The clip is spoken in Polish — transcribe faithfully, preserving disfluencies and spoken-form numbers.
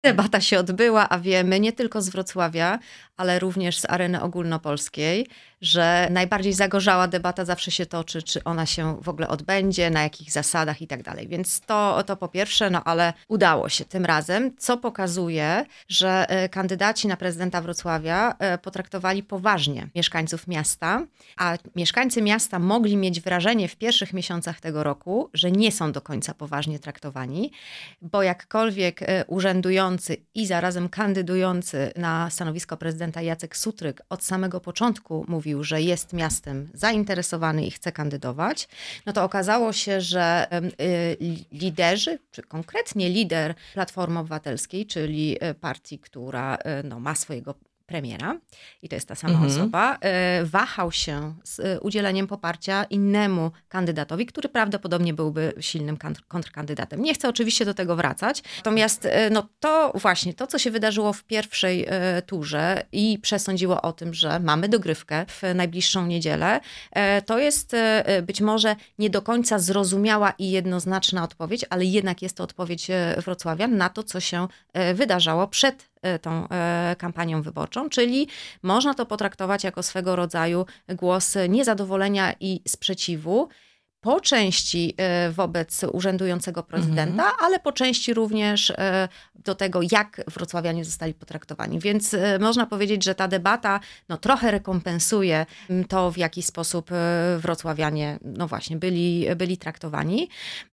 Debata się odbyła, a wiemy nie tylko z Wrocławia, ale również z areny ogólnopolskiej, że najbardziej zagorzała debata zawsze się toczy, czy ona się w ogóle odbędzie, na jakich zasadach i tak dalej. Więc to, to po pierwsze, no ale udało się tym razem, co pokazuje, że kandydaci na prezydenta Wrocławia potraktowali poważnie mieszkańców miasta, a mieszkańcy miasta mogli mieć wrażenie w pierwszych miesiącach tego roku, że nie są do końca poważnie traktowani, bo jakkolwiek urzędujący i zarazem kandydujący na stanowisko prezydenta Jacek Sutryk od samego początku mówił, że jest miastem zainteresowany i chce kandydować, no to okazało się, że liderzy, czy konkretnie lider Platformy Obywatelskiej, czyli partii, która no, ma swojego premiera, i to jest ta sama Mhm. osoba, wahał się z udzieleniem poparcia innemu kandydatowi, który prawdopodobnie byłby silnym kontrkandydatem. Nie chcę oczywiście do tego wracać, natomiast no to właśnie to, co się wydarzyło w pierwszej turze i przesądziło o tym, że mamy dogrywkę w najbliższą niedzielę, to jest być może nie do końca zrozumiała i jednoznaczna odpowiedź, ale jednak jest to odpowiedź wrocławian na to, co się wydarzało przed tą kampanią wyborczą, czyli można to potraktować jako swego rodzaju głos niezadowolenia i sprzeciwu, po części wobec urzędującego prezydenta, mhm. ale po części również do tego, jak wrocławianie zostali potraktowani. Więc można powiedzieć, że ta debata no, trochę rekompensuje to, w jaki sposób wrocławianie no właśnie byli, byli traktowani.